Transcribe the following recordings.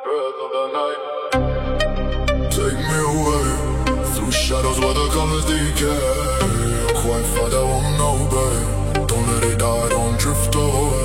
breath of the night. Take me away through shadows where the colors decay. A quiet fire that won't obey. Don't let it die, don't drift away.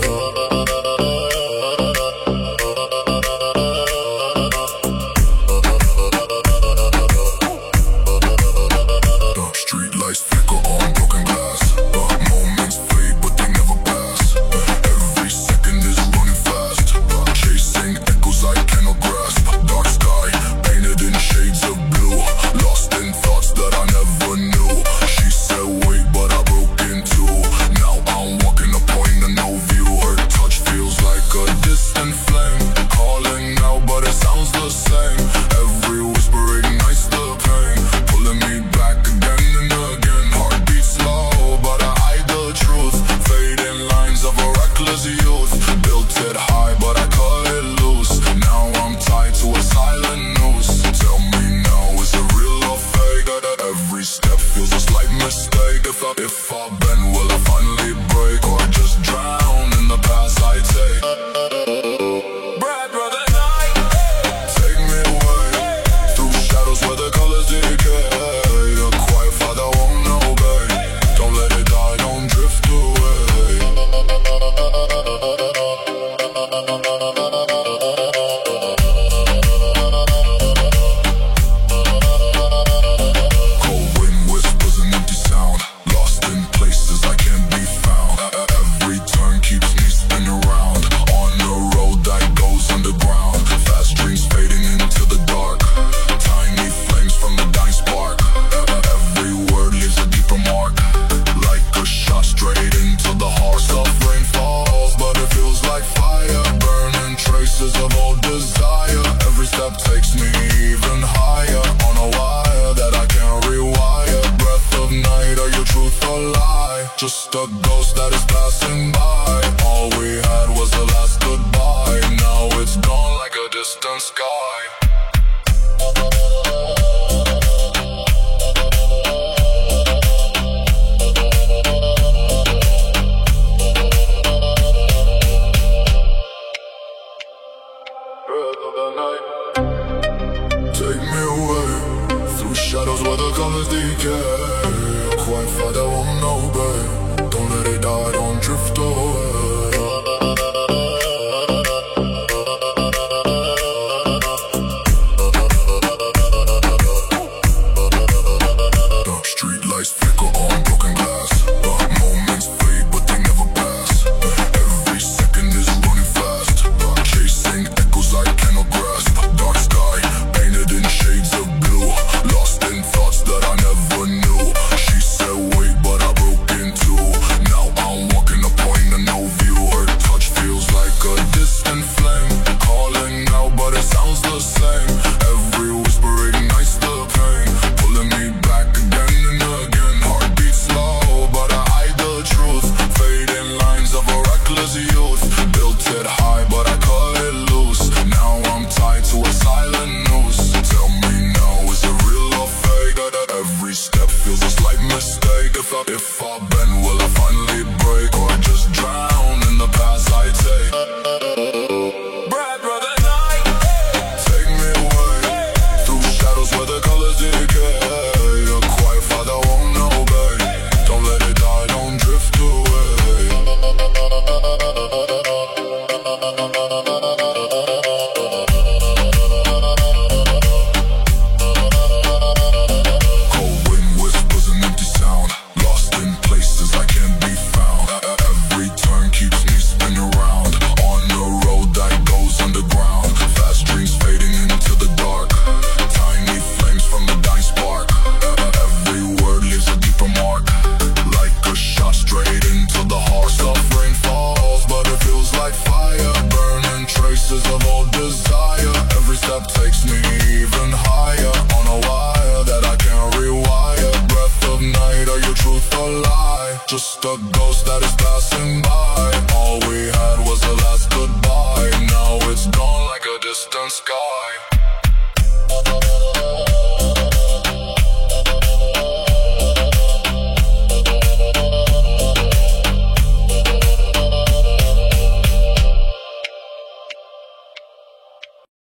If I bend, will I finally break, or just drown in the paths I take? Bright brother night, take me away through shadows where the colors decay. A quiet fire that won't obey. Don't let it die, don't drift away. Cold wind whispers an empty sound. Takes me even higher on a wire that I can't rewire. Breath of night, are you truth or lie? Just a ghost that is passing by. All we had was the last goodbye. Now it's gone like a distant sky. Breath of the night, take me away through shadows where the colors decay. A quiet fire that won't obey. Don't let it die, don't drift away. Street lights flicker on broken glass. Moments fade, but they never pass. Every second is running fast. Chasing echoes I cannot grasp. Dark sky painted in shades of blue. Lost in thoughts that I never knew. She said wait, but I broke in two. Now I'm walking a point of no view. Her touch feels like a distant flame. Calling out, but it sounds the same. Every whisper ignites the pain. Pulling me back again and again. Heartbeat slow, but I hide the truth. Fading lines of a reckless youth. Built it high, but I cut it loose. Now I'm tied to a silent noose. Tell me now, is it real or fake? Every step feels a slight mistake. If I bend, will I finally break, or just drown in the paths I take? Bright brother night, take me away through shadows where the colors decay. A quiet fire that won't obey. Don't let it die, don't drift away. Cold wind whispers an empty sound. Lost in places I can't be found. Every turn keeps me spinning round. On the road that goes underground. Fast dreams fading into the dark. Tiny flames from the dying spark. Every word leaves a deeper mark. Like a shot straight into the heart. Suffering falls, but it feels like fire. Burning traces of old desire. Every step takes me even higher. On a wire that I can't rewire. Breath of night, are you truth or lie? Just a ghost that is passing by. All we had was the last goodbye. Now it's gone like a distant sky.